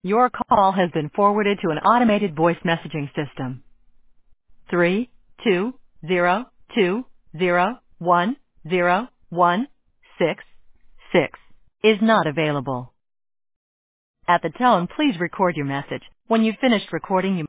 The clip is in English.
Your call has been forwarded to an automated voice messaging system. 320201166 is not available. At the tone, please record your message. When you've finished recording, you